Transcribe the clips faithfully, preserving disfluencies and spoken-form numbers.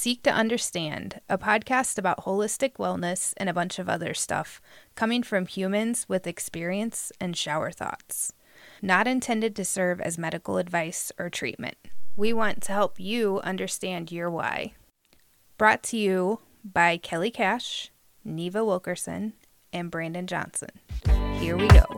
Seek to Understand, a podcast about holistic wellness and a bunch of other stuff, coming from humans with experience and shower thoughts. Not intended to serve as medical advice or treatment. We want to help you understand your why. Brought to you by Kelly Cash, Neva Wilkerson, and Brandon Johnson. Here we go.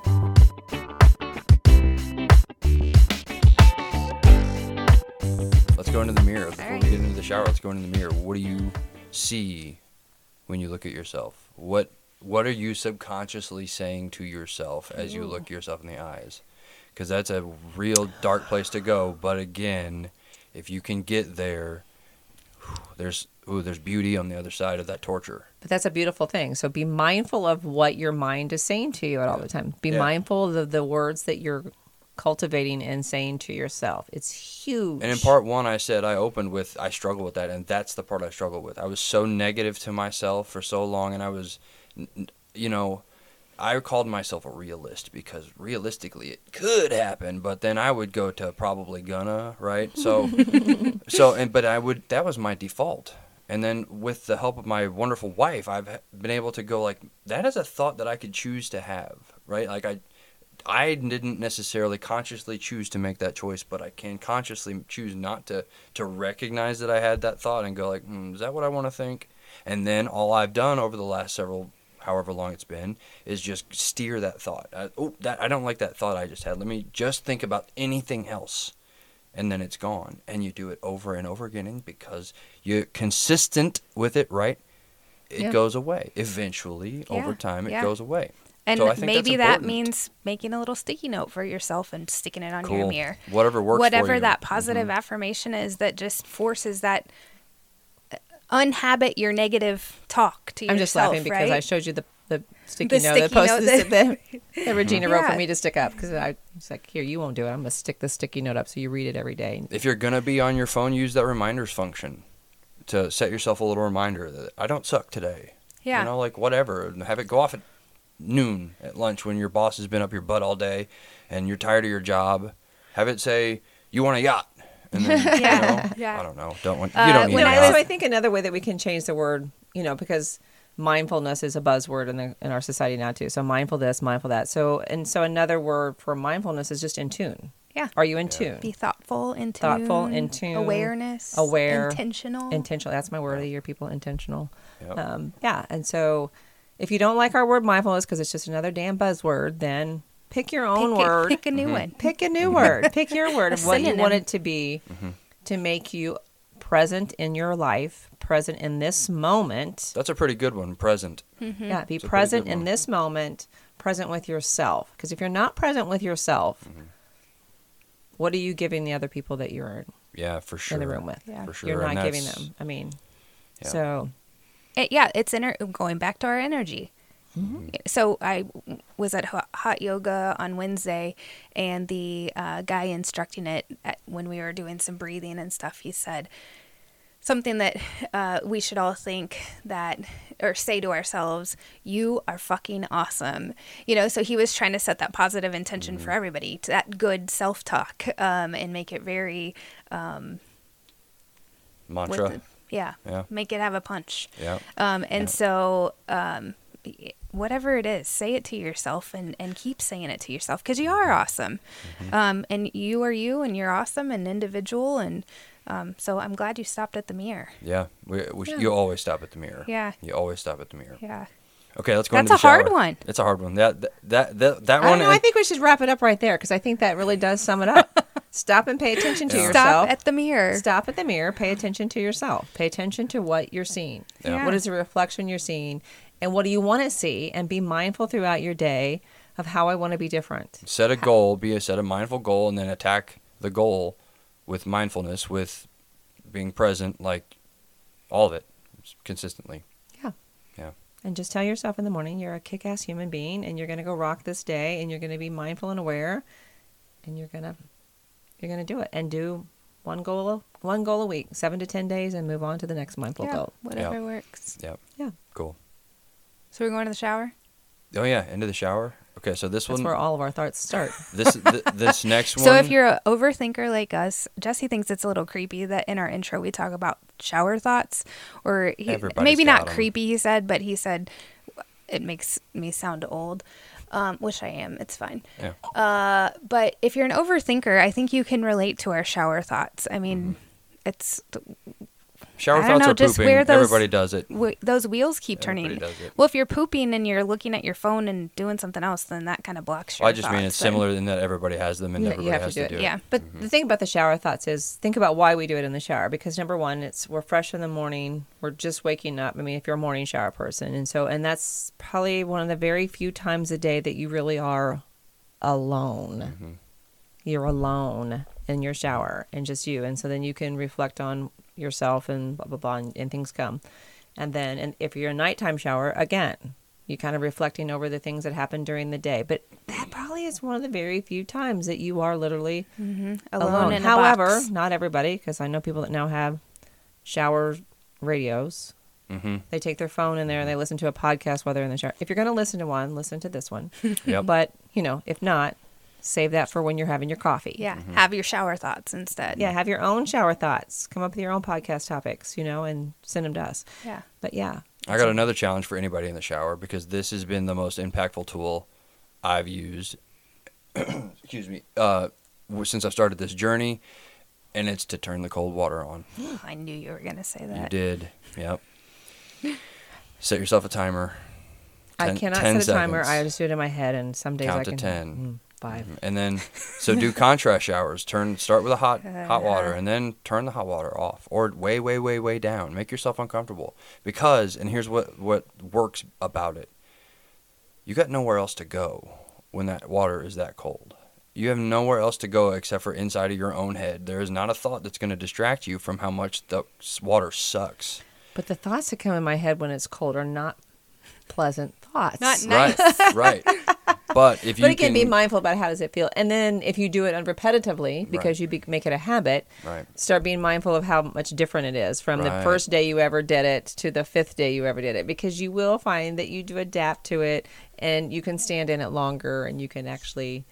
Let's go into the mirror. Before right. we get into the shower, let's go into the mirror. What do you see when you look at yourself? What What are you subconsciously saying to yourself as you look yourself in the eyes? Because that's a real dark place to go. But again, if you can get there, there's ooh, there's beauty on the other side of that torture. But that's a beautiful thing. So be mindful of what your mind is saying to you at all the time. Be Yeah. mindful of the words that you're cultivating and saying to yourself. It's huge. And in part one, I said I opened with I struggle with that, and that's the part I struggle with. I was so negative to myself for so long, and I was, you know, I called myself a realist because realistically it could happen, but then I would go to probably gonna, right? So, so and but I would that was my default. And then with the help of my wonderful wife, I've been able to go like that is a thought that I could choose to have, right? Like I. I didn't necessarily consciously choose to make that choice, but I can consciously choose not to, to recognize that I had that thought and go like, hmm, is that what I want to think? And then all I've done over the last several, however long it's been, is just steer that thought. I, oh, that I don't like that thought I just had. Let me just think about anything else. And then it's gone. And you do it over and over again because you're consistent with it, right? It Yeah. goes away. Eventually, Yeah. over time, it Yeah. goes away. And So I think maybe that's that important. means making a little sticky note for yourself and sticking it on Cool. your mirror. Whatever works for Whatever you. that positive Mhm. affirmation is that just forces that unhabit your negative talk to yourself. I'm just laughing because right? I showed you the, the sticky The note, sticky the post note that, that- that, that Regina wrote Yeah. for me to stick up because I was like, here, you won't do it. I'm going to stick the sticky note up so you read it every day. If you're going to be on your phone, use that reminders function to set yourself a little reminder that I don't suck today. Yeah. You know, like whatever. And have it go off at noon at lunch when your boss has been up your butt all day and you're tired of your job. Have it say, you want a yacht. And then, Yeah. you know, Yeah. I don't know. Don't want, Uh, you don't need when a I So yacht. I think another way that we can change the word, you know, because mindfulness is a buzzword in the in our society now too. So mindful this, mindful that. So and so another word for mindfulness is just in tune. Yeah. Are you in tune? Be thoughtful, in tune. Thoughtful, in tune, Awareness. aware, Intentional. Intentional. That's my word of the year, people. Intentional. Yep. Um, yeah. And so if you don't like our word mindfulness because it's just another damn buzzword, then pick your own pick, word. Pick a Mm-hmm. new one. Pick a new word. Pick your word of A what you synonym. want it to be Mm-hmm. to make you present in your life, present in this moment. That's a pretty good one, present. Mm-hmm. Yeah, be It's a pretty present good in one. this moment, present with yourself. Because if you're not present with yourself, Mm-hmm. what are you giving the other people that you're Yeah, for sure. in the room with? Yeah. For sure. You're And not giving that's- them. I mean, Yeah. so It, yeah, it's ener- going back to our energy. Mm-hmm. So I was at hot, hot yoga on Wednesday, and the uh, guy instructing it at, when we were doing some breathing and stuff, he said something that uh, we should all think that or say to ourselves, you are fucking awesome. You know, so he was trying to set that positive intention Mm-hmm. for everybody, to that good self-talk, um, and make it very, um, Mantra. with the- yeah, Yeah. make it have a punch. Yeah. Um, and Yeah. so, um, whatever it is, say it to yourself and, and keep saying it to yourself because you are awesome. Mm-hmm. Um, and you are you and you're awesome and individual. And um, so I'm glad you stopped at the mirror. Yeah. We, we, Yeah. You always stop at the mirror. Yeah. You always stop at the mirror. Yeah. Okay, let's go That's into the a hard shower. one. It's a hard one. That that that that, that I one. don't know. I think we should wrap it up right there because I think that really does sum it up. Stop and pay attention to Yeah. yourself. Stop at the mirror. Stop at the mirror. Pay attention to yourself. Pay attention to what you're seeing. Yeah. What is the reflection you're seeing? And what do you want to see? And be mindful throughout your day of how I want to be different. set a goal, be a set a mindful goal, and then attack the goal with mindfulness, with being present, like all of it, consistently. Yeah. Yeah. And just tell yourself in the morning you're a kick-ass human being and you're going to go rock this day and you're going to be mindful and aware and you're going to you're going to do it and do one goal a, one goal a week, seven to ten days and move on to the next mindful Yeah, goal. whatever Yeah. works. Yeah. Yeah. Cool. So we're going to the shower? Oh yeah, into the shower. Okay, so this That's one, where all of our thoughts start. this th- this next one. So if you're an overthinker like us, Jesse thinks it's a little creepy that in our intro we talk about shower thoughts, or he, Everybody's maybe got not 'em. creepy, he said, but he said it makes me sound old, um, which I am. It's fine. yeah. Uh, but if you're an overthinker, I think you can relate to our shower thoughts. I mean, Mm-hmm. it's Shower I don't thoughts know, are just pooping. where those- Everybody does it. w- those wheels keep turning. Everybody does it. Well, if you're pooping and you're looking at your phone and doing something else, then that kind of blocks your Well, I just mean it's thoughts, but- similar in that everybody has them and Yeah, everybody you have has to do to it. do it. Yeah. But Mm-hmm. the thing about the shower thoughts is think about why we do it in the shower. Because number one, it's we're fresh in the morning. We're just waking up. I mean, if you're a morning shower person, and so and that's probably one of the very few times a day that you really are alone. Mm-hmm. You're alone in your shower and just you, and so then you can reflect on yourself and blah blah blah, and, and things come. And then, and if you're a nighttime shower, again, you kind of reflecting over the things that happened during the day. But that probably is one of the very few times that you are literally alone, alone. in a However, box. not everybody, because I know people that now have shower radios. Mm-hmm. They take their phone in there and they listen to a podcast while they're in the shower. If you're going to listen to one, listen to this one. Yep. But, you know, if not, save that for when you're having your coffee. Yeah, Mm-hmm. have your shower thoughts instead. Yeah, have your own shower thoughts. Come up with your own podcast topics, you know, and send them to us. Yeah. But yeah. I got another challenge for anybody in the shower because this has been the most impactful tool I've used. excuse me. Uh, w- since I've started this journey, and it's to turn the cold water on. I knew you were going to say You that. did. Yep. Set yourself a timer. I ten- cannot ten set a timer. seconds. I just do it in my head, and some days Count I to can. ten. Mm, five. And then, so do contrast showers. Turn, start with a hot, hot water, and then turn the hot water off, or way, way, way, way down. Make yourself uncomfortable. Because, and here's what what works about it. You got nowhere else to go when that water is that cold. You have nowhere else to go except for inside of your own head. There is not a thought that's going to distract you from how much the s- water sucks. But the thoughts that come in my head when it's cold are not pleasant thoughts. Not nice. Right, right. But if you But again, can, be mindful about how does it feel, and then if you do it unrepetitively because Right. you be, make it a habit, right. start being mindful of how much different it is from the Right. first day you ever did it to the fifth day you ever did it, because you will find that you do adapt to it, and you can stand in it longer, and you can actually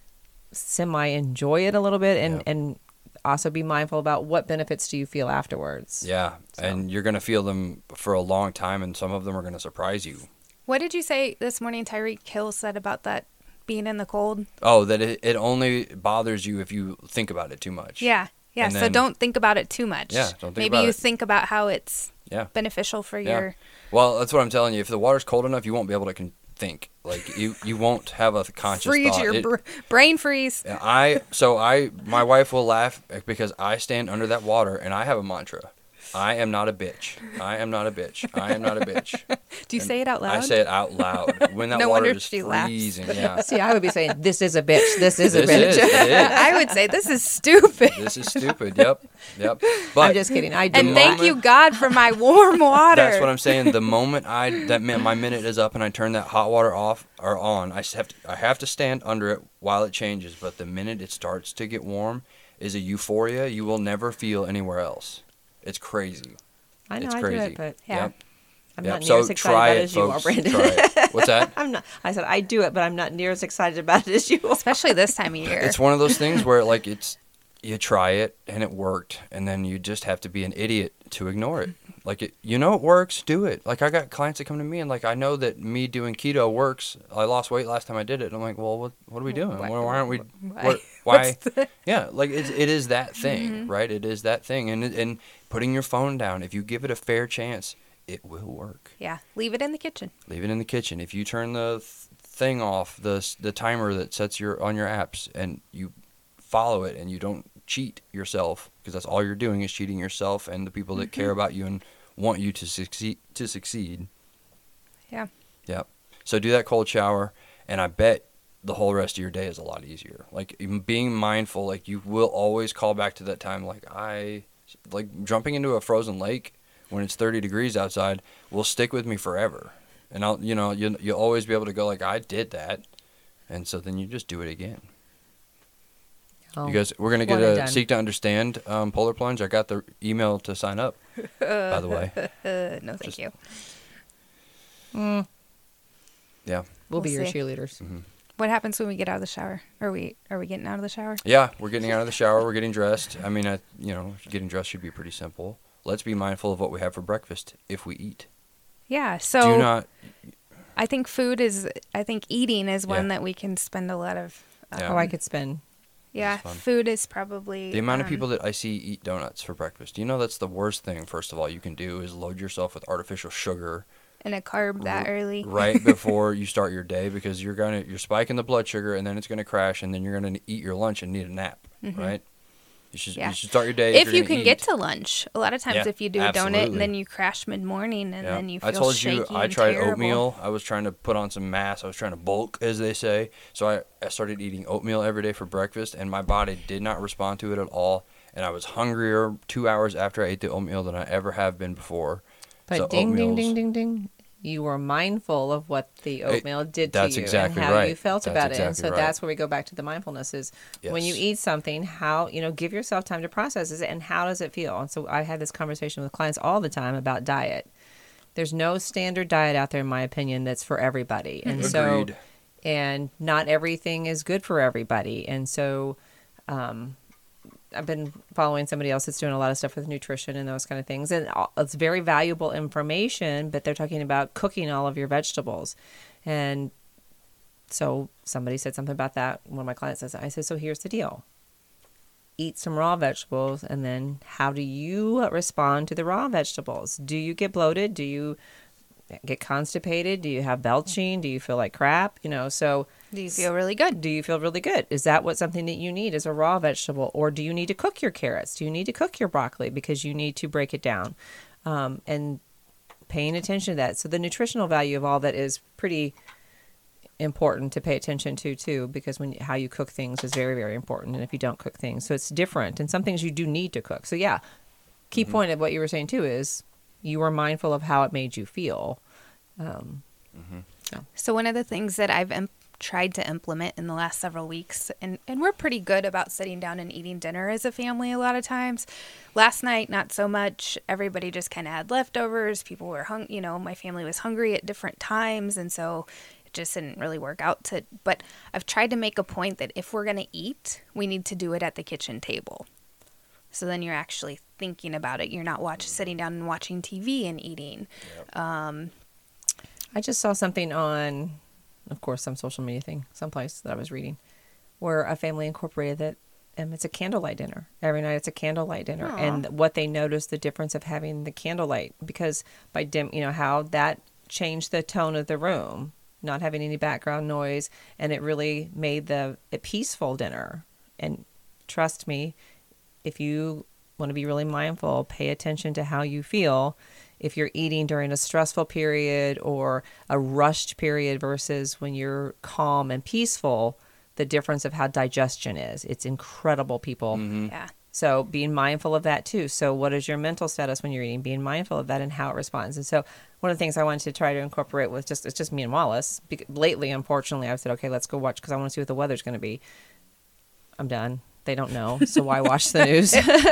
semi enjoy it a little bit, and Yep. and also be mindful about what benefits do you feel afterwards. Yeah, So. and you're going to feel them for a long time, and some of them are going to surprise you. What did you say this morning Tyreek Hill said about that being in the cold? Oh, that it, it only bothers you if you think about it too much. Yeah. Yeah. And So then- don't think about it too much. Yeah, don't think Maybe about you it. think about how it's Yeah. beneficial for Yeah. your. Well, that's what I'm telling you. If the water's cold enough, you won't be able to con- think. Like you, you won't have a conscious Freeze thought. your It- br- brain freeze. I so I my wife will laugh because I stand under that water and I have a mantra. I am not a bitch. I am not a bitch. I am not a bitch. Do you say it out loud? I say it out loud when that No water wonder is she laughs. freezing. Yeah. See, I would be saying, "This is a bitch. This is a This bitch." is, it is. I would say this is stupid. This is stupid. Yep. Yep. But I'm just kidding. I do. And the thank moment- you, God, for my warm water. That's what I'm saying. The moment I that mi- my minute is up and I turn that hot water off or on, I s- have to, I have to stand under it while it changes. But the minute it starts to get warm, is a euphoria you will never feel anywhere else. It's crazy. I know It's I crazy. do it, but Yeah. Yep. I'm Yep. not near So as excited try about it, it as you are, folks. Brandon. Try it. What's that? I'm not. I said I do it, but I'm not near as excited about it as you are. Especially this time of year. It's one of those things where like it's you try it and it worked, and then you just have to be an idiot to ignore it. Like it, you know it works, do it. Like I got clients that come to me and like I know that me doing keto works. I lost weight last time I did it. And I'm like, well, what what are we doing? Why- Why, why aren't we? why- Why? why What's the- yeah, like it, it is that thing, right? It is that thing, and it- and putting your phone down. If you give it a fair chance, it will work. Yeah. Leave it in the kitchen. Leave it in the kitchen. If you turn the th- thing off, the s- the timer that sets your on your apps, and you follow it, and you don't cheat yourself, because that's all you're doing is cheating yourself and the people that care about you and want you to succeed. To succeed. Yeah. Yep. So do that cold shower, and I bet the whole rest of your day is a lot easier. Like even being mindful, like you will always call back to that time. Like I, like jumping into a frozen lake when it's thirty degrees outside will stick with me forever. And I'll, you know, you you'll always be able to go like I did that, and so then you just do it again. Oh, You guys, we're gonna get one and a done. Seek to Understand um, Polar Plunge. I got the email to sign up. By the way, Uh, no, thank Just- you. Mm, yeah. we'll be We'll your see. cheerleaders. Mhm. What happens when we get out of the shower? Are we are we getting out of the shower? Yeah, we're getting out of the shower. We're getting dressed. I mean, I, you know, getting dressed should be pretty simple. Let's be mindful of what we have for breakfast if we eat. Yeah. So Do not. I think food is. I think eating is one Yeah. that we can spend a lot of. Um, Yeah. Oh, I could spend. Yeah, That's fun. food is probably The amount of um, people that I see eat donuts for breakfast. You know, that's the worst thing. First of all, you can do is load yourself with artificial sugar and a carb that r- early. right before you start your day, because you're gonna you're spiking the blood sugar, and then it's gonna crash, and then you're gonna eat your lunch and need a nap. Right? You should Yeah. you should start your day. If you're you gonna can get eat. to lunch, a lot of times Yeah, if you do a donut absolutely. and then you crash mid morning and Yeah. then you feel I told shaky you I and tried terrible. oatmeal. I was trying to put on some mass. I was trying to bulk, as they say. So I, I started eating oatmeal every day for breakfast, and my body did not respond to it at all. And I was hungrier two hours after I ate the oatmeal than I ever have been before. But So ding, ding, oatmeal's- ding, ding, ding. You were mindful of what the oatmeal did to that's you exactly and how right. you felt That's about it. And exactly so right. that's where we go back to the mindfulness is when you Yes. eat something, how, you know, give yourself time to process it and how does it feel? And so I have this conversation with clients all the time about diet. There's no standard diet out there, in my opinion, that's for everybody. And so, Agreed. and not everything is good for everybody. And so, um, I've been following somebody else that's doing a lot of stuff with nutrition and those kind of things. And all- it's very valuable information, but they're talking about cooking all of your vegetables. And so somebody said something about that. One of my clients says, I said, so here's the deal. Eat some raw vegetables, and then how do you respond to the raw vegetables? Do you get bloated? Do you get constipated? Do you have belching? Do you feel like crap? You know, so Do you feel really good? do you feel really good? Is that what something that you need is a raw vegetable? Or do you need to cook your carrots? Do you need to cook your broccoli because you need to break it down? Um, and paying attention to that. So the nutritional value of all that is pretty important to pay attention to too, because when how you cook things is very, very important. And if you don't cook things, so it's different. And some things you do need to cook. So yeah, key Mm-hmm. point of what you were saying too is you were mindful of how it made you feel. Um, So one of the things that I've im- tried to implement in the last several weeks, and, and we're pretty good about sitting down and eating dinner as a family a lot of times. Last night, not so much. Everybody just kind of had leftovers. People were hung, you know, my family was hungry at different times, and so it just didn't really work out to. But I've tried to make a point that if we're going to eat, we need to do it at the kitchen table. So then you're actually thinking about it. You're not watch sitting down and watching T V and eating. Um, I just saw something on, of course, some social media thing, someplace that I was reading, where a family incorporated that um, it's a candlelight dinner. Every night it's a candlelight dinner. Aw. And what they noticed the difference of having the candlelight, because by dim, you know, how that changed the tone of the room, not having any background noise, and it really made the a peaceful dinner. And trust me, if you want to be really mindful, pay attention to how you feel. If you're eating during a stressful period or a rushed period versus when you're calm and peaceful, the difference of how digestion is. It's incredible, people. yeah. So being mindful of that too. So what is your mental status when you're eating? Being mindful of that and how it responds. And so one of the things I wanted to try to incorporate with just, it's just me and Wallace. Bec- Lately, unfortunately, I've said, okay, let's go watch because I want to see what the weather's going to be. I'm done. They don't know, so why watch the news?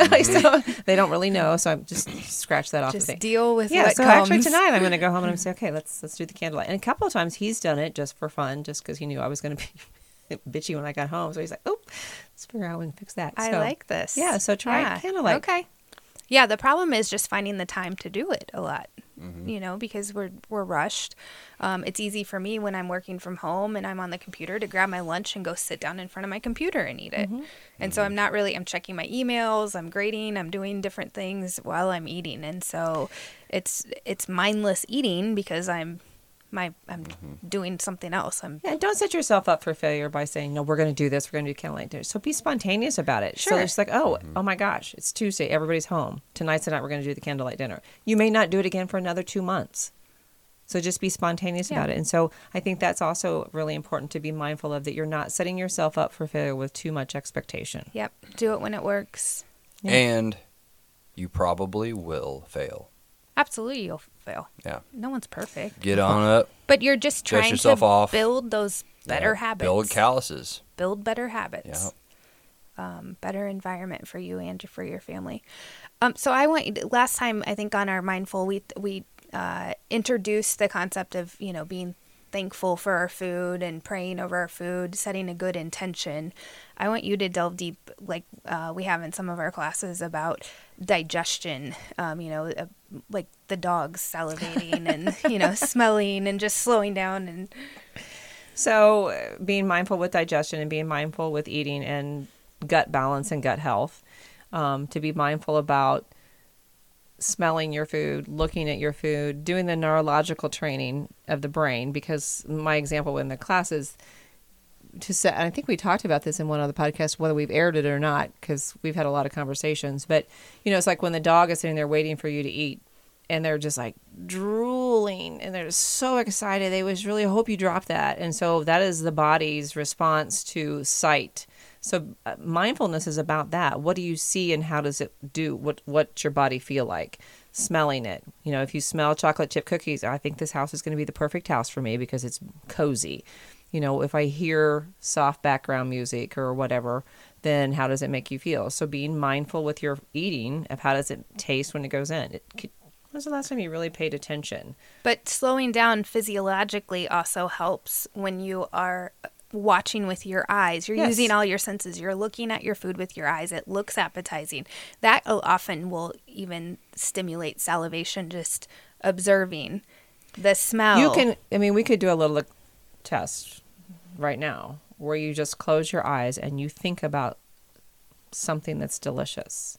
So they don't really know, so I'm just scratch that off Just the thing. deal with Yeah, what so comes. actually tonight I'm going to go home and I'm going to say, okay, let's let's do the candlelight. And a couple of times he's done it just for fun, just because he knew I was going to be bitchy when I got home. So he's like, oh, let's figure out how we can fix that. I So, like this. Yeah, so try Yeah. candlelight. Okay. Yeah, the problem is just finding the time to do it a lot. Mm-hmm. You know, because we're we're rushed. Um, it's easy for me when I'm working from home and I'm on the computer to grab my lunch and go sit down in front of my computer and eat it. Mm-hmm. And so I'm not really. I'm checking my emails. I'm grading. I'm doing different things while I'm eating. And so it's it's mindless eating because I'm my I'm Mm-hmm. doing something else. I'm Yeah, and don't set yourself up for failure by saying, no, we're going to do this. We're going to do candlelight dinner. So be spontaneous about it. So Sure. it's like, oh, oh my gosh, it's Tuesday. Everybody's home. Tonight's the night we're going to do the candlelight dinner. You may not do it again for another two months. So just be spontaneous Yeah. about it. And so I think that's also really important to be mindful of, that you're not setting yourself up for failure with too much expectation. yep. Do it when it works. Yeah. And you probably will fail. Absolutely, you'll fail. Yeah. No one's perfect. Get on up. But you're just Dust trying yourself to off. build those better Yeah, habits. Build calluses. Build better habits. Yeah. Um, better environment for you and for your family. Um, so I want last time I think on our mindful we we uh, introduced the concept of you know being thankful for our food and praying over our food, setting a good intention, I want you to delve deep, like uh, we have in some of our classes, about digestion, um, you know, uh, like the dogs salivating and, you know, smelling and just slowing down. And so uh, being mindful with digestion and being mindful with eating and gut balance and gut health, um, to be mindful about smelling your food, looking at your food, doing the neurological training of the brain, because my example in the class is to set, and I think we talked about this in one of the podcasts, whether we've aired it or not, because we've had a lot of conversations, but you know, it's like when the dog is sitting there waiting for you to eat and they're just like drooling and they're so excited. They was really hope you drop that. And so that is the body's response to sight. So uh, mindfulness is about that. What do you see and how does it do? What what's your body feel like? Smelling it. You know, if you smell chocolate chip cookies, I think this house is going to be the perfect house for me because it's cozy. You know, if I hear soft background music or whatever, then how does it make you feel? So being mindful with your eating of how does it taste when it goes in. It could, when was the last time you really paid attention? But slowing down physiologically also helps when you are watching with your eyes. You're yes. using all your senses. You're looking at your food with your eyes. It looks appetizing. That often will even stimulate salivation, just observing the smell. You can, I mean, we could do a little test right now where you just close your eyes and you think about something that's delicious.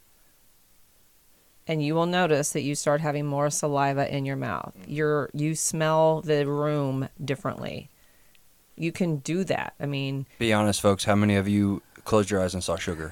And you will notice that you start having more saliva in your mouth. You're, you smell the room differently. You can do that. I mean, be honest, folks. How many of you closed your eyes and saw sugar?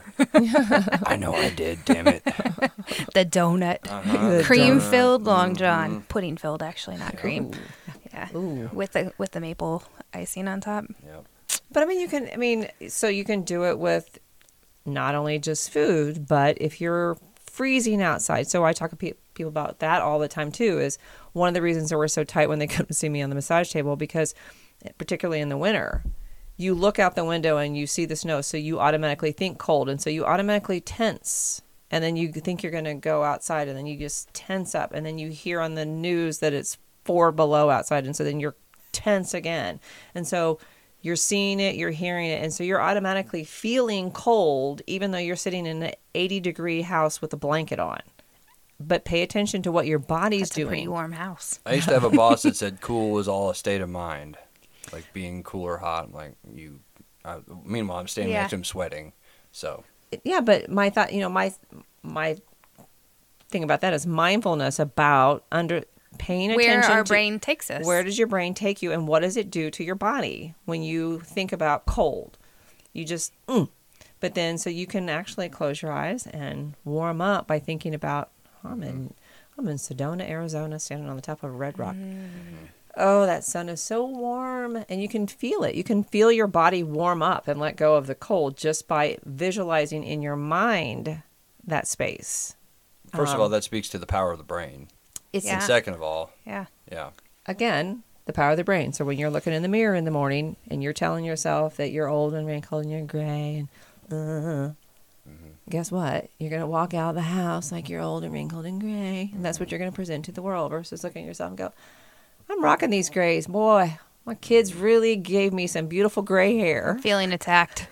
I know I did. Damn it. The donut, Uh-huh. The cream donut. filled Long John, Mm-hmm. pudding filled, actually, not cream. Ooh. Yeah, Ooh. with the with the maple icing on top. Yep. But I mean, you can, I mean, so you can do it with not only just food, but if you're freezing outside. So I talk to pe- people about that all the time too, is one of the reasons that we're so tight when they come to see me on the massage table, because particularly in the winter, you look out the window and you see the snow. So you automatically think cold. And so you automatically tense. And then you think you're going to go outside and then you just tense up. And then you hear on the news that it's four below outside. And so then you're tense again. And so you're seeing it, you're hearing it. And so you're automatically feeling cold, even though you're sitting in an eighty degree house with a blanket on. But pay attention to what your body's That's doing. a pretty warm house. I used to have a boss that said cool was all a state of mind. Like being cool or hot. Like you, I, meanwhile, I'm standing Yeah. next to him sweating. So Yeah, but my thought, you know, my my thing about that is mindfulness about under paying Where attention our to brain takes us. where does your brain take you and what does it do to your body when you think about cold? You just, mm. But then so you can actually close your eyes and warm up by thinking about, I'm in, I'm in Sedona, Arizona, standing on the top of a red rock. Mm. Oh, that sun is so warm. And you can feel it. You can feel your body warm up and let go of the cold just by visualizing in your mind that space. first of Um, all, that speaks to the power of the brain. It's Yeah. And second of all, Yeah. yeah, again, the power of the brain. So when you're looking in the mirror in the morning and you're telling yourself that you're old and wrinkled and you're gray and uh, mm-hmm. guess what? You're going to walk out of the house like you're old and wrinkled and gray. And that's what you're going to present to the world versus looking at yourself and go, I'm rocking these grays. Boy, my kids really gave me some beautiful gray hair. Feeling attacked.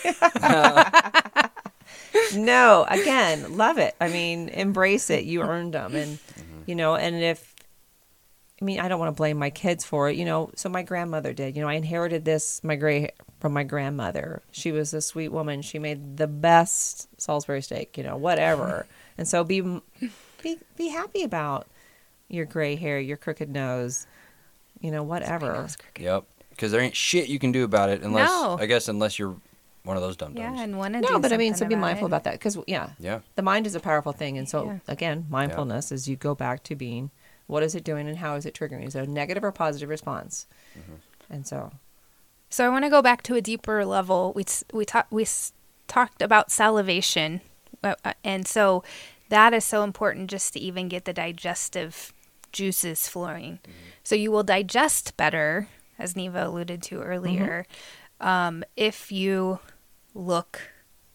No, again, love it. I mean, embrace it. You earned them. And, you know, and if, I mean, I don't want to blame my kids for it, you know, so my grandmother did. You know, I inherited this, my gray hair from my grandmother. She was a sweet woman. She made the best Salisbury steak, you know, whatever. And so be, be, be happy about your gray hair, your crooked nose, you know, whatever. yep. Because there ain't shit you can do about it unless, No. I guess, unless you're one of those dum dums. Yeah, and want to No, do but I mean, so something be mindful it. about that because, yeah, Yeah. the mind is a powerful thing. And so, Yeah. again, mindfulness is you go back to being, what is it doing and how is it triggering? Is it a negative or positive response? Mm-hmm. And so, So I want to go back to a deeper level. We s- we talked we s- talked about salivation, uh, uh, and so that is so important just to even get the digestive juices flowing. So you will digest better, as Neva alluded to earlier, um, if you look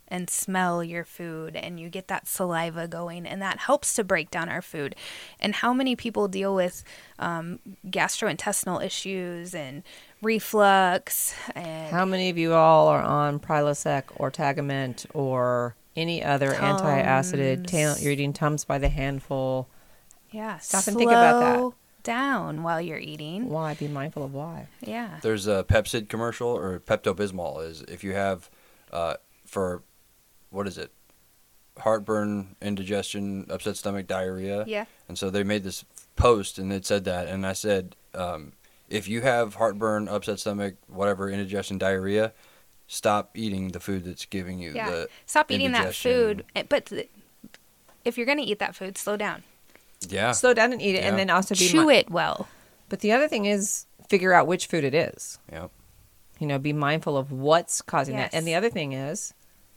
and smell your food, and you get that saliva going, and that helps to break down our food. And how many people deal with um, gastrointestinal issues and reflux? And How many of you all are on Prilosec or Tagament or any other antacid? Tums. You're eating Tums by the handful. yeah, Stop slow and think about that. down while you're eating. Why? Be mindful of why. Yeah. There's a Pepcid commercial, or Pepto-Bismol is if you have uh, for what is it? Heartburn, indigestion, upset stomach, diarrhea. Yeah. And so they made this post and it said that, and I said, um, if you have heartburn, upset stomach, whatever, indigestion, diarrhea, stop eating the food that's giving you Yeah. the Stop eating that indigestion. food. eh, But th- if you're going to eat that food, slow down. Yeah. Slow down and eat it, Yeah. and then also be Chew mi- it well. But the other thing is figure out which food it is. Yeah. You know, be mindful of what's causing Yes. that. And the other thing is,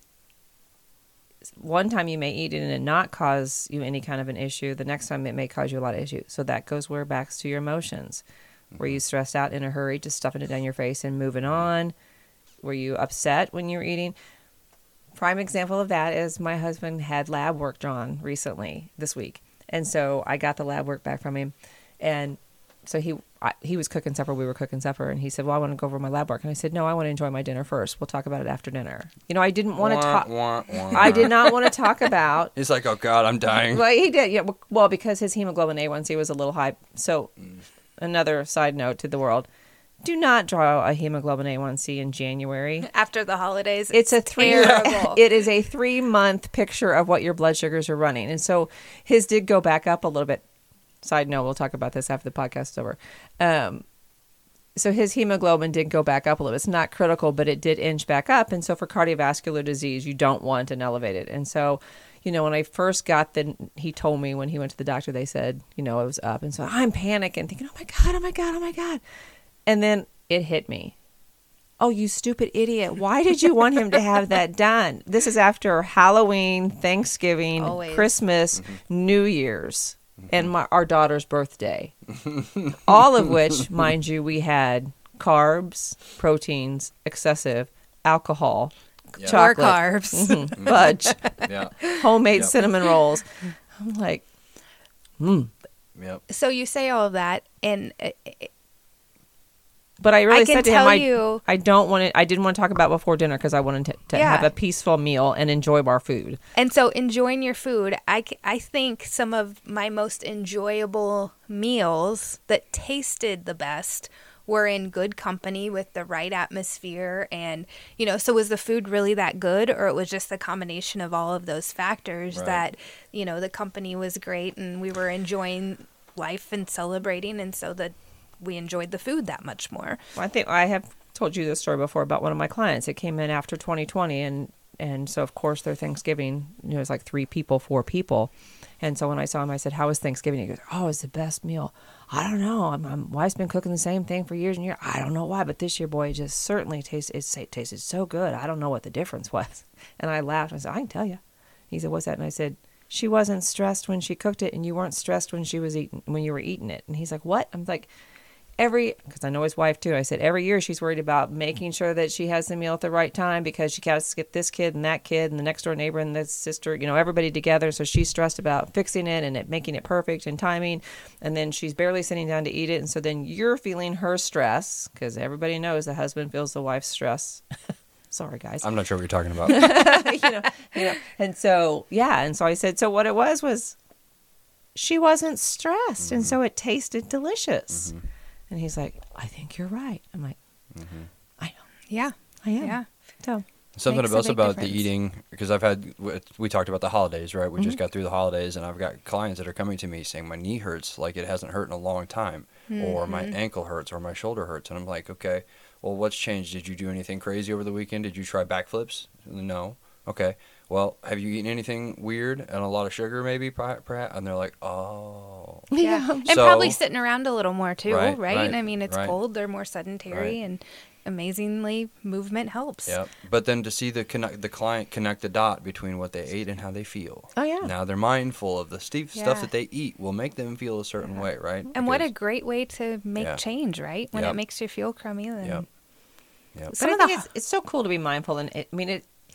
one time you may eat it and it not cause you any kind of an issue. The next time it may cause you a lot of issues. So that goes where back to your emotions. Were you stressed out in a hurry, just stuffing it down your face and moving on? Were you upset when you were eating? Prime example of that is my husband had lab work drawn recently this week. And so I got the lab work back from him. And so he I, he was cooking supper. We were cooking supper. And he said, well, I want to go over my lab work. And I said, no, I want to enjoy my dinner first. We'll talk about it after dinner. You know, I didn't want to talk. Wah, wah, wah. I did not want to talk about. He's like, oh God, I'm dying. Well, he did. Yeah. Well, because his hemoglobin A one C was a little high. So another side note to the world. Do not draw a hemoglobin A one C in January. After the holidays, It's a three. terrible. It is a three month picture of what your blood sugars are running, and so his did go back up a little bit. Side note: we'll talk about this after the podcast is over. Um, so his hemoglobin did go back up a little bit. It's not critical, but it did inch back up, and so for cardiovascular disease, you don't want an elevated. And so, you know, when I first got the, he told me when he went to the doctor, they said, you know, it was up, and so I'm panicking, thinking, oh my god, oh my god, oh my god, and then it hit me. Oh, you stupid idiot. Why did you want him to have that done? This is after Halloween, Thanksgiving, Always. Christmas, New Year's, and my, our daughter's birthday. All of which, mind you, we had carbs, proteins, excessive, alcohol, Yeah. chocolate, More carbs. mhm, fudge, Yeah. homemade Yep. cinnamon rolls. I'm like, mm. Yep. So you say all of that, and uh, But I really I can said to tell him, I, you- I don't want to, I didn't want to talk about before dinner because I wanted to, to Yeah. have a peaceful meal and enjoy our food. and so enjoying your food, I, c- I think some of my most enjoyable meals that tasted the best were in good company with the right atmosphere. And, you know, so was the food really that good, or it was just the combination of all of those factors Right. that, you know, the company was great and we were enjoying life and celebrating, and so that we enjoyed the food that much more. I think I have told you this story before about one of my clients. It came in after twenty twenty, and and so of course their Thanksgiving, you know, it was like three people, four people, and so when I saw him, I said, "How was Thanksgiving?" He goes, "Oh, it's the best meal." I don't know. My wife's been cooking the same thing for years and years. I don't know why, but this year, boy, it just certainly tasted. It, it tasted so good. I don't know what the difference was. And I laughed. I said, "I can tell you." He said, "What's that?" And I said, "She wasn't stressed when she cooked it, and you weren't stressed when she was eating when you were eating it." And he's like, "What?" I'm like, every, because I know his wife too. I said, every year she's worried about making sure that she has the meal at the right time because she has to get this kid and that kid and the next door neighbor and this sister, you know, everybody together. So she's stressed about fixing it and it, making it perfect and timing. And then she's barely sitting down to eat it. And so then you're feeling her stress because everybody knows the husband feels the wife's stress. Sorry, guys. I'm not sure what you're talking about. you know, you know, and so, yeah. And so I said, so what it was was she wasn't stressed. Mm-hmm. And so it tasted delicious. Mhm. And he's like, I think you're right. I'm like, Mhm. I know. Yeah. I am. Yeah. So, Something Makes a else big about difference. the eating, because I've had, we talked about the holidays, right? We Mm-hmm. just got through the holidays, and I've got clients that are coming to me saying my knee hurts like it hasn't hurt in a long time, or my Mm-hmm. ankle hurts, or my shoulder hurts. And I'm like, okay, well, what's changed? Did you do anything crazy over the weekend? Did you try backflips? No. Okay. Well, have you eaten anything weird and a lot of sugar, maybe, perhaps? And they're like, oh. Yeah. And So- probably sitting around a little more too, right? Right, right, I mean, it's right. cold, they're more sedentary, Right. and amazingly, movement helps. Yeah, but then to see the connect, the client connect the dot between what they ate and how they feel. Oh, yeah. Now they're mindful of the st- Yeah. stuff that they eat will make them feel a certain way, right? And what a Because- great way to make Yeah. change, right? When Yep. it makes you feel crummy, then Yep. Yep. but Some I of the think it's, it's so cool to be mindful. And it, I mean, it,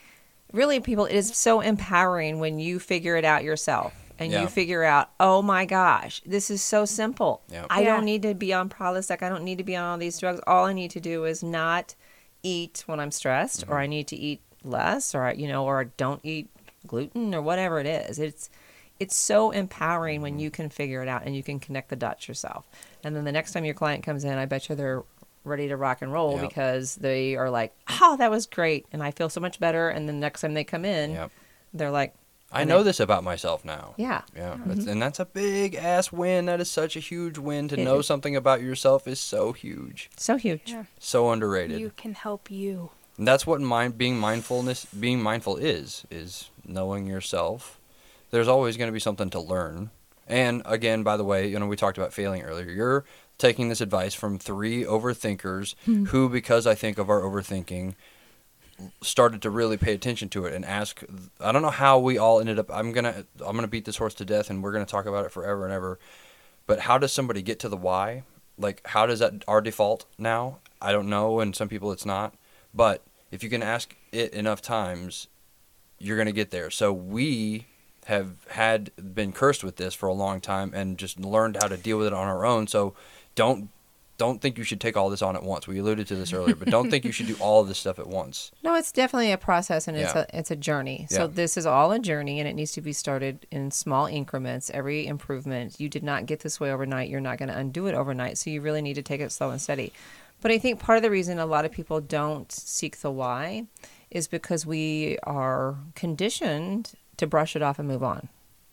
really, people, it is so empowering when you figure it out yourself and Yeah. you figure out, oh my gosh, this is so simple. Yeah. I Yeah. don't need to be on Prilosec. I don't need to be on all these drugs. All I need to do is not eat when I'm stressed, Mm-hmm. or I need to eat less, or I- you know, or don't eat gluten, or whatever it is. It's it's so empowering Mm-hmm. when you can figure it out and you can connect the dots yourself. And then the next time your client comes in, I bet you they're ready to rock and roll Yep. because they are like, oh, that was great, and I feel so much better. And then the next time they come in, Yep. they're like, I and know they- this about myself now. yeah, Yeah, that's, and that's a big ass win. That is such a huge win. To It know is. something about yourself is so huge, so huge. Yeah. so underrated. You can help you. And that's what mind being mindfulness, being mindful is, is knowing yourself. There's always going to be something to learn. And again, by the way, you know, we talked about failing earlier. You're taking this advice from three overthinkers who, because I think of our overthinking, started to really pay attention to it and ask. I don't know how we all ended up. I'm gonna I'm gonna beat this horse to death, and we're gonna talk about it forever and ever. But how does somebody get to the why? Like, how does that our default now? I don't know, and some people it's not. But if you can ask it enough times, you're gonna get there. So we have had been cursed with this for a long time and just learned how to deal with it on our own. So don't don't think you should take all this on at once. We alluded to this earlier, but don't think you should do all of this stuff at once. No, it's definitely a process, and it's Yeah. a it's a journey. So Yeah. this is all a journey, and it needs to be started in small increments. Every improvement, you did not get this way overnight. You're not going to undo it overnight. So you really need to take it slow and steady. But I think part of the reason a lot of people don't seek the why is because we are conditioned to brush it off and move on.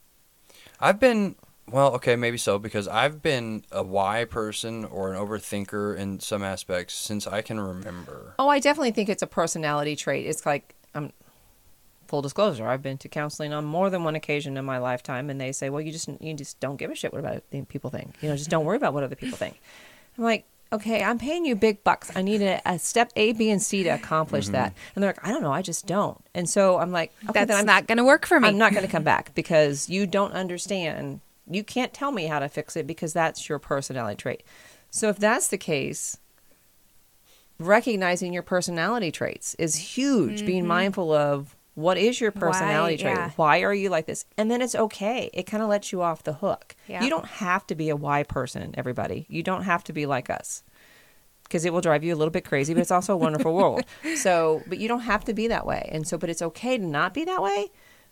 I've been, well, okay, maybe so, because I've been a why person or an overthinker in some aspects since I can remember. Oh, I definitely think it's a personality trait. It's like, um, full disclosure, I've been to counseling on more than one occasion in my lifetime, and they say, well, you just you just don't give a shit what about it, people think. You know, just don't worry about what other people think. I'm like, okay, I'm paying you big bucks. I need a, a step A, B, and C to accomplish that. And they're like, I don't know, I just don't. And so I'm like, okay, That's then I'm not going to work for me. I'm not going to come back because you don't understand. You can't tell me how to fix it because that's your personality trait. So if that's the case, recognizing your personality traits is huge. Being mindful of what is your personality Why, trait? yeah. Why are you like this? And then it's okay. It kind of lets you off the hook. Yeah. You don't have to be a why person, everybody. You don't have to be like us because it will drive you a little bit crazy, but it's also a wonderful world. So, but you don't have to be that way. And so, but it's okay to not be that way.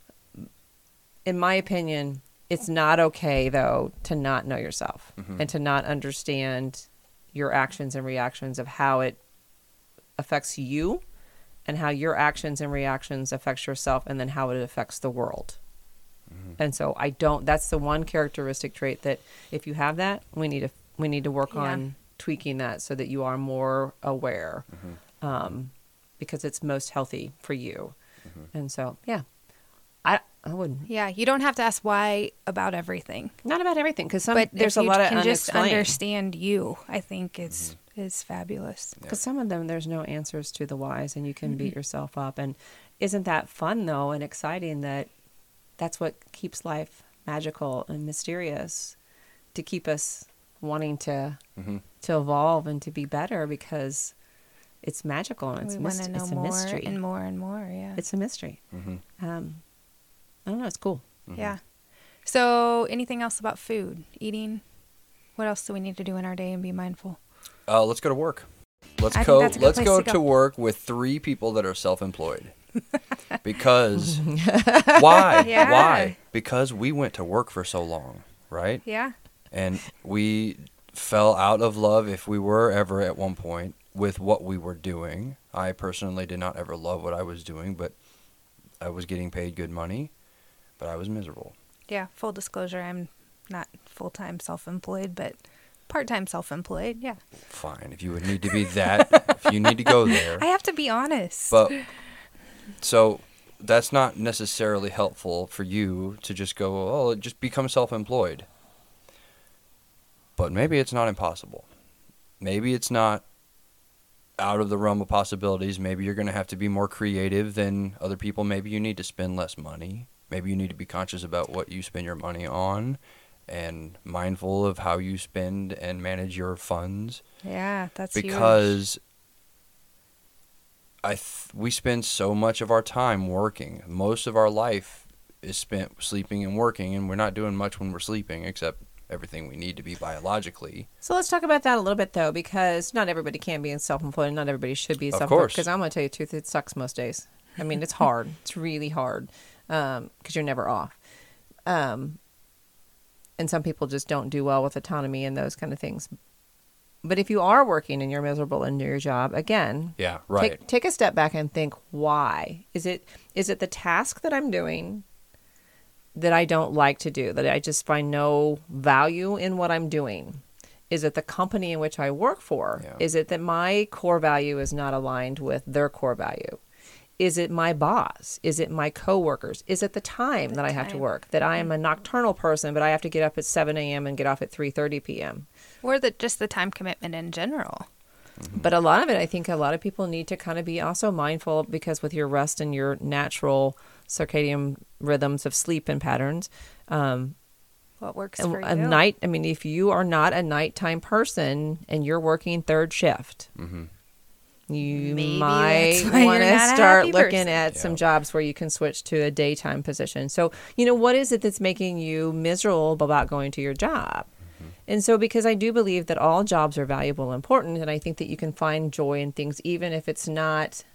In my opinion, it's not okay, though, to not know yourself and to not understand your actions and reactions of how it affects you and how your actions and reactions affects yourself and then how it affects the world. And so I don't, that's the one characteristic trait that if you have that, we need to, we need to work Yeah. on tweaking that so that you are more aware, um, because it's most healthy for you. And so, yeah, I, I wouldn't, Yeah, you don't have to ask why about everything. not about everything. Cause some, But there's if a you lot of can just unexplained. understand you, I think is is fabulous. Because some of them, there's no answers to the whys, and you can Mm-hmm. beat yourself up. And isn't that fun, though, and exciting that that's what keeps life magical and mysterious, to keep us wanting to Mm-hmm. to evolve and to be better because it's magical and it's, we a, want myst- to know it's a more mystery. and more and more. Yeah, It's a mystery. Mm-hmm. Um, I don't know. It's cool. yeah. So, anything else about food, eating? What else do we need to do in our day and be mindful? Uh, let's go to work. Let's I think go. that's a good Let's place go to to, go. work with three people that are self-employed. Because why? Yeah. Why? Because we went to work for so long, right? Yeah, And we fell out of love, if we were ever at one point, with what we were doing. I personally did not ever love what I was doing, but I was getting paid good money, but I was miserable. yeah. Full disclosure, I'm not full time self-employed, but part time self-employed. Yeah, Fine, if you would need to be that, if you need to go there. I have to be honest. But so that's not necessarily helpful for you to just go, oh, just become self-employed. But maybe it's not impossible. Maybe it's not out of the realm of possibilities. Maybe you're going to have to be more creative than other people. Maybe you need to spend less money. Maybe you need to be conscious about what you spend your money on and mindful of how you spend and manage your funds. yeah, that's huge. Because I th- we spend so much of our time working. Most of our life is spent sleeping and working, and we're not doing much when we're sleeping except everything we need to be biologically. So let's talk about that a little bit, though, because not everybody can be in self-employed, and not everybody should be Of self-employed. course. Because I'm going to tell you the truth, it sucks most days. I mean, it's hard. It's really hard because um, you're never off. Um, and some people just don't do well with autonomy and those kind of things. But if you are working and you're miserable in your job, again, Yeah, right. take, take a step back and think, why? Is it is it the task that I'm doing that I don't like to do, that I just find no value in what I'm doing? Is it the company in which I work for? Yeah. Is it that my core value is not aligned with their core value? Is it my boss? Is it my coworkers? Is it the time The that I have to time. work? That I am a nocturnal person, but I have to get up at seven a.m. and get off at three thirty p.m.? Or the just the time commitment in general. But a lot of it, I think a lot of people need to kind of be also mindful, because with your rest and your natural circadian rhythms of sleep and patterns, um, What works a, for a you? night, I mean, if you are not a nighttime person and you're working third shift, Mm-hmm. you Maybe might that's why want you're to not a start happy looking person. at Yeah. some jobs where you can switch to a daytime position. So, you know, what is it that's making you miserable about going to your job? And so, because I do believe that all jobs are valuable and important, and I think that you can find joy in things, even if it's not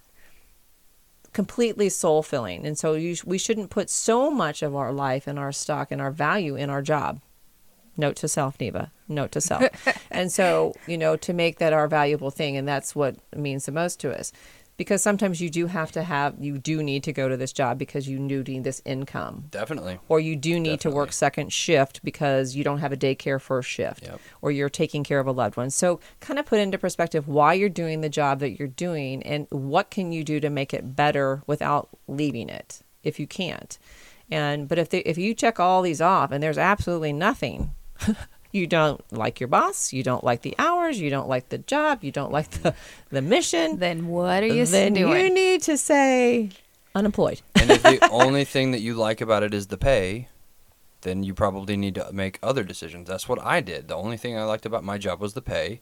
completely soul filling. And so you sh- we shouldn't put so much of our life and our stock and our value in our job. Note to self, Neva. Note to self. And so, you know, to make that our valuable thing, and that's what means the most to us. Because sometimes you do have to have, you do need to go to this job because you do need this income. Definitely. Or you do need to work Definitely. second shift because you don't have a daycare first shift. Yep. Or you're taking care of a loved one. So kind of put into perspective why you're doing the job that you're doing and what can you do to make it better without leaving it if you can't. And but if they, if you check all these off and there's absolutely nothing, you don't like your boss, you don't like the hours, you don't like the job, you don't like the, the mission, Then what are you then doing? you need to say unemployed. And if the only thing that you like about it is the pay, then you probably need to make other decisions. That's what I did. The only thing I liked about my job was the pay,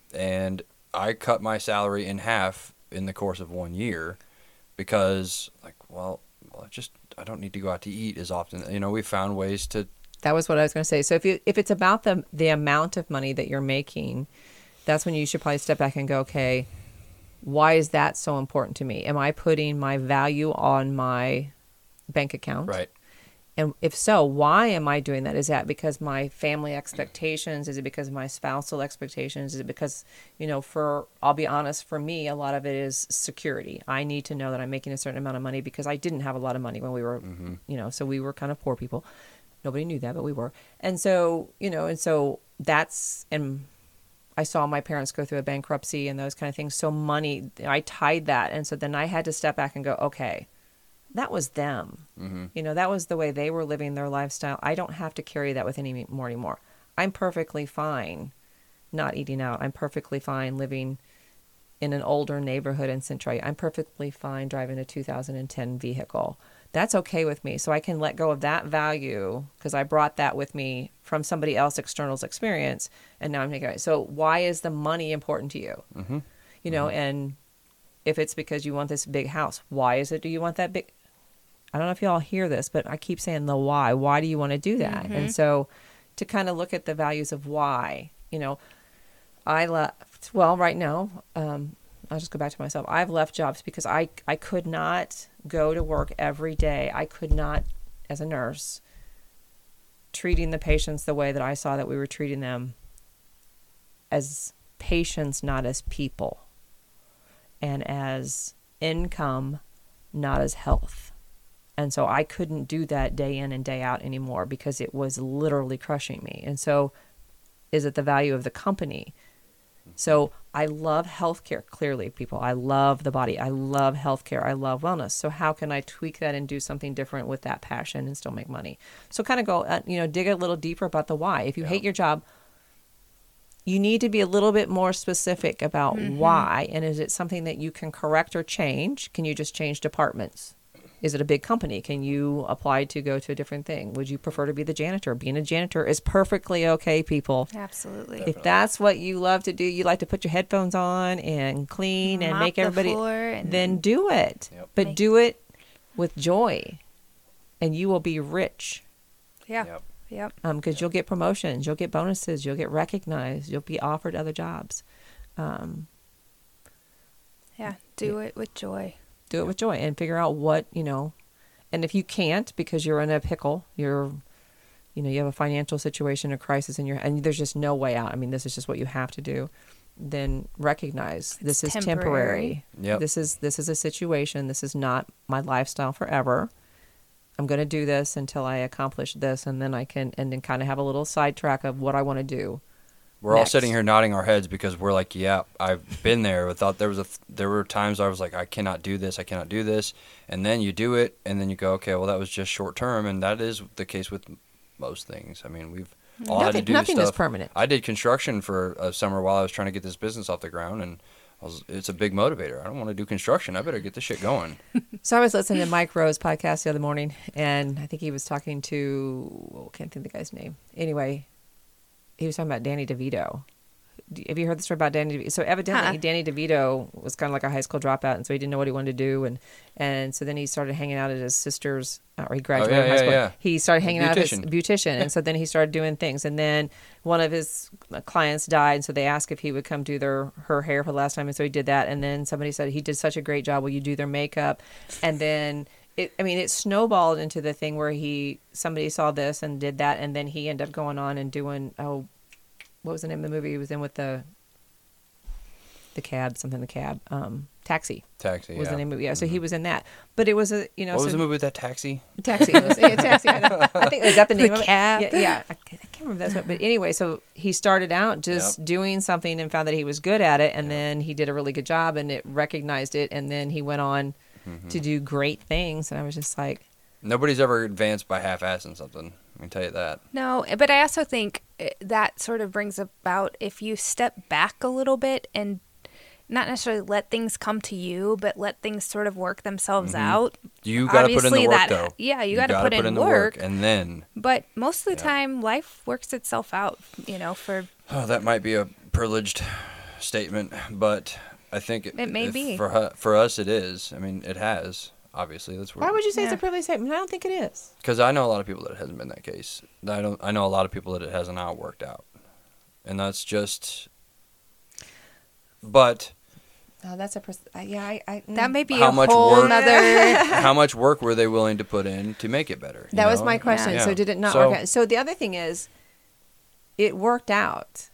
and I cut my salary in half in the course of one year because, like, well, well I just I don't need to go out to eat as often. You know, we found ways to. That was what I was going to say. So if you if it's about the the amount of money that you're making, that's when you should probably step back and go, okay, why is that so important to me? Am I putting my value on my bank account? Right. And if so, why am I doing that? Is that because my family expectations? Is it because of my spousal expectations? Is it because, you know, for, I'll be honest, for me, a lot of it is security. I need to know that I'm making a certain amount of money because I didn't have a lot of money when we were, Mm-hmm. you know, so we were kind of poor people. Nobody knew that, but we were. And so, you know, and so that's, and I saw my parents go through a bankruptcy and those kind of things. So money, I tied that. And so then I had to step back and go, okay, that was them. Mm-hmm. You know, that was the way they were living their lifestyle. I don't have to carry that with any more anymore. I'm perfectly fine not eating out. I'm perfectly fine living in an older neighborhood in Centralia. I'm perfectly fine driving a two thousand ten vehicle. That's okay with me. So I can let go of that value because I brought that with me from somebody else external's experience. And now I'm taking it. So why is the money important to you? Mm-hmm. You know, and if it's because you want this big house, why is it do you want that big? I don't know if you all hear this, but I keep saying the why. Why do you want to do that? Mm-hmm. And so to kind of look at the values of why, you know, I left, well, right now, um, I'll just go back to myself. I've left jobs because I, I could not go to work every day. I could not, as a nurse, treating the patients the way that I saw that we were treating them as patients, not as people, and as income, not as health. And so I couldn't do that day in and day out anymore because it was literally crushing me. And so is it the value of the company? So I love healthcare, clearly, people. I love the body. I love healthcare. I love wellness. So how can I tweak that and do something different with that passion and still make money? So kind of go, uh, you know, dig a little deeper about the why. If you Yeah. hate your job, you need to be a little bit more specific about Mm-hmm. why. And is it something that you can correct or change? Can you just change departments? Is it a big company? Can you apply to go to a different thing? Would you prefer to be the janitor? Being a janitor is perfectly okay, people. Absolutely. Definitely. If that's what you love to do, you like to put your headphones on and clean and Mop make the everybody, floor and then do it. Yep. But Make- do it with joy, and you will be rich. Yeah. Yep. Yep. Um, because you'll get promotions, you'll get bonuses, you'll get recognized, you'll be offered other jobs. Um, Yeah. Do it with joy. do it with joy and figure out what, you know, and if you can't because you're in a pickle, you're, you know, you have a financial situation, a crisis in your, and there's just no way out. I mean, this is just what you have to do. Then recognize this is It's temporary. temporary. Yep. This is, this is a situation. This is not my lifestyle forever. I'm going to do this until I accomplish this. And then I can, and then kind of have a little sidetrack of what I want to do. We're all Next. sitting here nodding our heads because we're like, yeah, I've been there. I thought there was a, th- there were times I was like, I cannot do this, I cannot do this, and then you do it, and then you go, okay, well that was just short term, and that is the case with most things. I mean, we've all had to Nothing, do nothing stuff. is permanent. I did construction for a summer while I was trying to get this business off the ground, and I was, it's a big motivator. I don't want to do construction. I better get this shit going. So I was listening to Mike Rowe's podcast the other morning, and I think he was talking to, oh, I can't think of the guy's name. Anyway, he was talking about Danny DeVito. Do- Have you heard the story about Danny DeVito? So evidently, Huh. Danny DeVito was kind of like a high school dropout, and so he didn't know what he wanted to do, and and so then he started hanging out at his sister's, uh, or he graduated yeah, high yeah, school. yeah. He started hanging out at his Beautician. beautician, and so then he started doing things, and then one of his clients died, and so they asked if he would come do their her hair for the last time, and so he did that, and then somebody said he did such a great job. Will you do their makeup? And then. It, I mean, it snowballed into the thing where he somebody saw this and did that, and then he ended up going on and doing oh, what was the name of the movie he was in with the the cab something the cab um Taxi Taxi, was yeah. the name of it. Yeah, so he was in that, but it was a you know What so was the movie with that taxi? Taxi. It was, yeah, Taxi. I, know. I think is that the name The of it? cab. Yeah, yeah. I, I can't remember that's what. But anyway, so he started out just Yep. doing something and found that he was good at it, and then he did a really good job, and it recognized it, and then he went on Mm-hmm. to do great things, and I was just like. Nobody's ever advanced by half-assing something. I can tell you that. No, but I also think eh, that sort of brings about if you step back a little bit and not necessarily let things come to you, but let things sort of work themselves out. You got to put in the Obviously work, that- though. yeah, you gotta gotta put in the work. and then But most of the Yeah. time, life works itself out, you know, for oh, that might be a privileged statement, but I think it, It may if be. for hu- for us. It is. I mean, it has. Obviously, that's Why would you say it's Yeah. a privilege statement? I don't think it is. Because I know a lot of people that it hasn't been that case. I don't. I know a lot of people that it hasn't not worked out, and that's just. But Oh, that's a pers- uh, yeah. I, I that may be How a much whole work- nother. how much work were they willing to put in to make it better? you That was know? my question. Yeah. So did it not So- work out? So the other thing is, it worked out.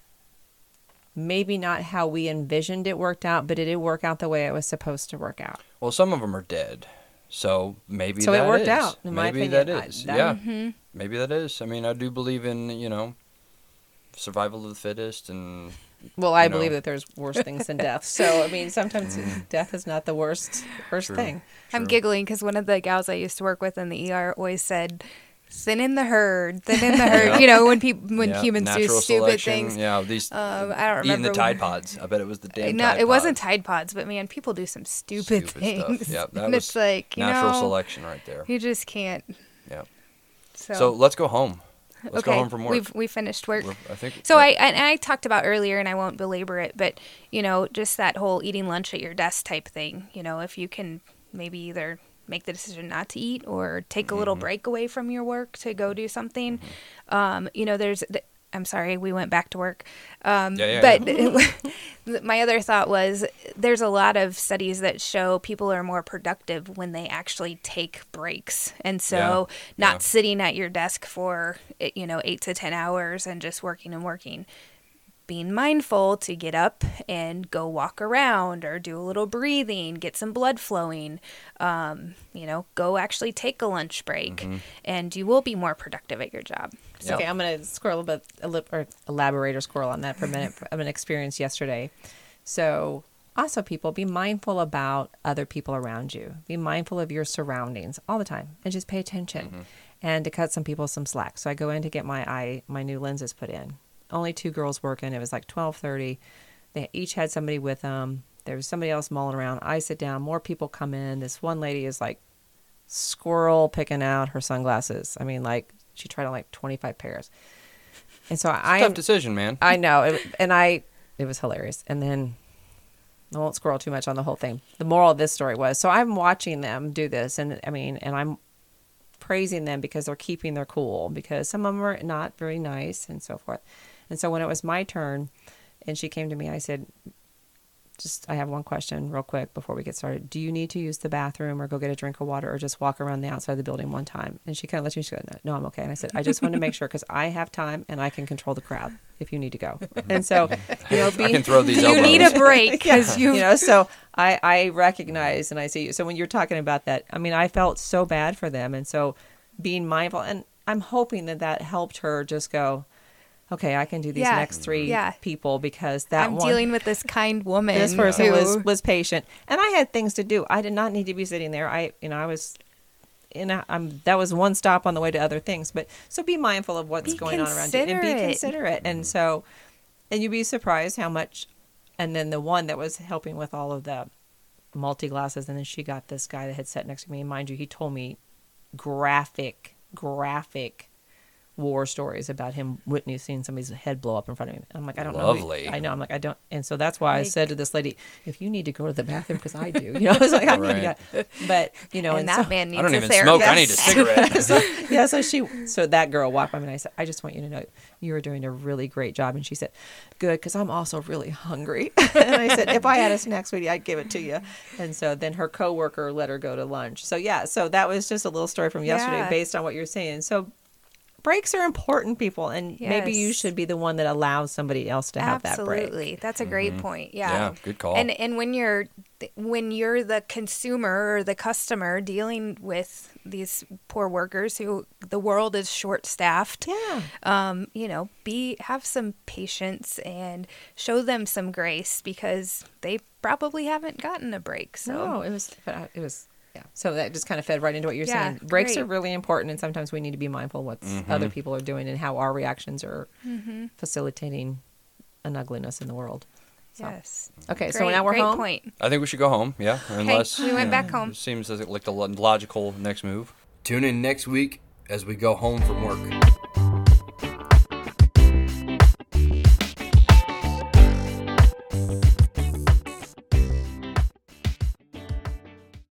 Maybe not how we envisioned it worked out, but it did work out the way it was supposed to work out. Well, some of them are dead, so maybe So it that worked is. out, in my maybe opinion. that I- is. that- yeah, Mm-hmm. maybe that is. I mean, I do believe in you know, survival of the fittest, and Well, I You know. believe that there's worse things than death. So I mean, sometimes death is not the worst worst True. thing. I'm True. giggling because one of the gals I used to work with in the E R always said, "Thin in the herd, thin in the herd." Yeah. You know, when people when yeah, humans do natural stupid selection, things. Yeah, these Um, I don't remember. eating the Tide when- Pods. I bet it was the damn. No, Tide it wasn't Pods. Tide Pods, but man, people do some stupid, Stupid stuff. things. Yep, that and was it's like, you Natural know, selection right there. you just can't. Yeah. So, So let's go home. Let's okay, go home from work. we've we finished work. We're- I think. So I and I talked about earlier, and I won't belabor it, but you know, just that whole eating lunch at your desk type thing. You know, if you can maybe either make the decision not to eat or take a little Mm-hmm. break away from your work to go do something. Um, you know, there's. I'm sorry, we went back to work. Um, Yeah, yeah, but my other thought was there's a lot of studies that show people are more productive when they actually take breaks. And so Yeah, not yeah. sitting at your desk for, you know, eight to ten hours and just working and working. Being mindful to get up and go walk around or do a little breathing, get some blood flowing, um, you know, go actually take a lunch break, Mm-hmm. and you will be more productive at your job. So, Okay, I'm going to squirrel a bit, a lip, or elaborate or squirrel on that for a minute of an experience yesterday. So, also, people, be mindful about other people around you. Be mindful of your surroundings all the time, and just pay attention. Mm-hmm. And to cut some people some slack. So I go in to get my eye, my new lenses put in. Only two girls working. It was like twelve thirty. They each had somebody with them. There was somebody else mulling around. I sit down. More people come in. This one lady is like squirrel picking out her sunglasses. I mean, like she tried on like twenty-five pairs. And so I Tough decision, man. I know, it, and I it was hilarious. And then I won't squirrel too much on the whole thing. The moral of this story was, so I'm watching them do this, and I mean, and I'm praising them because they're keeping their cool, because some of them are not very nice and so forth. And so when it was my turn, and she came to me, I said, just, I have one question real quick before we get started. Do you need to use the bathroom or go get a drink of water or just walk around the outside of the building one time? And she kind of let me, she goes, no, I'm okay. And I said, I just want to make sure because I have time and I can control the crowd if you need to go. And so, you know, be, I can throw these you elbows. need a break because you you know, so I, I recognize and I see you. So when you're talking about that, I mean, I felt so bad for them. And so being mindful, and I'm hoping that that helped her just go, okay, I can do these Yeah. next three Yeah. people because that I'm one, dealing with this kind woman. this person who- was, was patient, and I had things to do. I did not need to be sitting there. I, you know, I was, in a, I'm, that was one stop on the way to other things. But so be mindful of what's Be going on around you and be considerate. considerate. And so, and you'd be surprised how much. And then the one that was helping with all of the multi glasses, and then she got this guy that had sat next to me. And mind you, he told me graphic, graphic war stories about him witnessing somebody's head blow up in front of him. I'm like, I don't know. Lovely. who- I know. I'm like, I don't. And so that's why I Like- said to this lady, if you need to go to the bathroom, because I do. You know, I was like, I need to Right. go. But, you know, and and, that so, man needs I don't a even therapist. smoke. I need a cigarette. so, yeah, so she, so that girl walked by me and I said, I just want you to know you were doing a really great job. And she said, good, because I'm also really hungry. And I said, if I had a snack, sweetie, I'd give it to you. And so then her coworker let her go to lunch. So yeah, so that was just a little story from yesterday Yeah. based on what you're saying. So breaks are important, people, and maybe you Yes. should be the one that allows somebody else to have that break. Absolutely. That's a great point. Yeah. Yeah, good call. And and when you're when you're the consumer or the customer dealing with these poor workers who the world is short staffed. Yeah. Um, you know, be have some patience and show them some grace because they probably haven't gotten a break. So No, it was, but I- it was, yeah. So that just kind of fed right into what you're Yeah, saying. Breaks great. are really important, and sometimes we need to be mindful of what other people are doing and how our reactions are Mm-hmm. facilitating an ugliness in the world. So. yes. Okay, so Great- now we're great point. point. I think we should go home, yeah, unless we went you back home. Seems like the lo- logical next move. Tune in next week as we go home from work.